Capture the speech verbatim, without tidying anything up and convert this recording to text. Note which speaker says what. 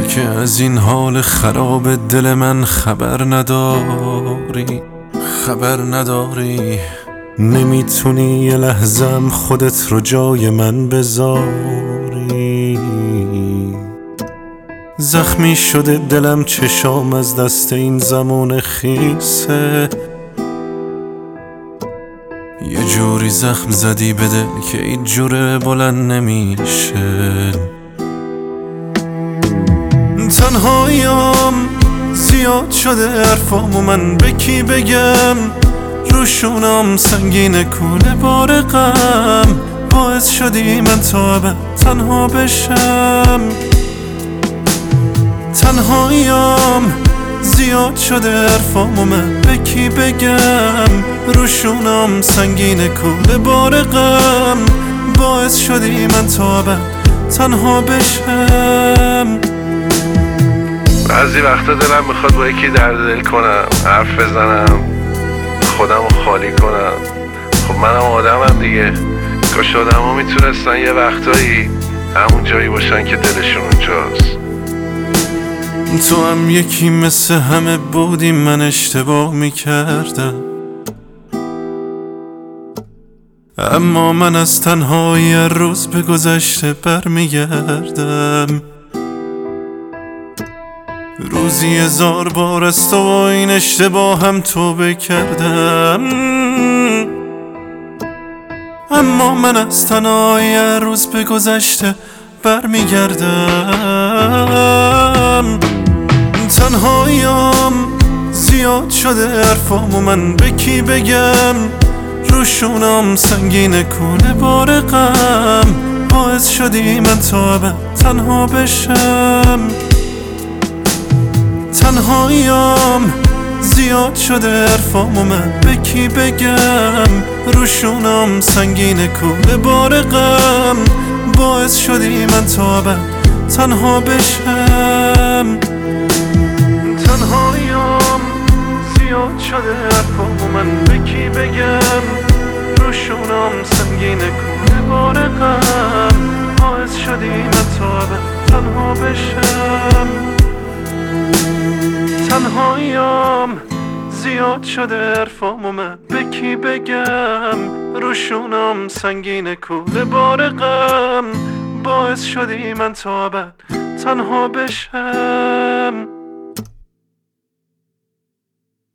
Speaker 1: که از این حال خراب دل من خبر نداری، خبر نداری. نمیتونی یه لحظم خودت رو جای من بذاری. زخمی شده دلم، چشام از دست این زمان خیسه. یه جوری زخم زدی به دل که این جوره بلند نمیشه. تنهاییم زیاد شده حرفام و من به کی بگم؟ روشونم سنگین کوله بار غم، باعث شدی من تا ابد تنها بشم. تنهاییم زیاد شده حرفام و من به کی بگم؟ روشونم سنگین کوله بار غم، باعث شدی من تا ابد تنها بشم.
Speaker 2: بعضی وقتا دلم میخواد با یکی درد دل کنم، حرف بزنم، خودم رو خالی کنم. خب منم آدمم دیگه. کاش آدم ها میتونستن یه وقتایی همون جایی باشن که دلشون اونجاست.
Speaker 1: تو هم یکی مثل همه بودی، من اشتباه میکردم، اما من از تنهایی هر روز به گذشته برمیگردم. روزی هزار بار از تو و این اشتباه هم توبه کردم، اما من از تنهایی هر روز به گذشته برمیگردم. تنهاییم زیاد شده حرفام و من به کی بگم؟ روشونم سنگین کوله بار غم، باعث شدی من تا ابد تنها بشم. تنهاییم زیاد شده حرفام و من به کی بگم؟ روشونم سنگین کوله بار غم، باعث شدی من تا ابد تنها بشم. تنهاییم زیاد شده حرفام و من به کی بگم؟ روشونم سنگین کوله بار غم، باعث شدی من تا ابد تنها بشم. تنهاییم زیاد شده حرفام و من به کی بگم؟ روشونم سنگین کوله بار غم، باعث شدی من تا ابد تنها بشم.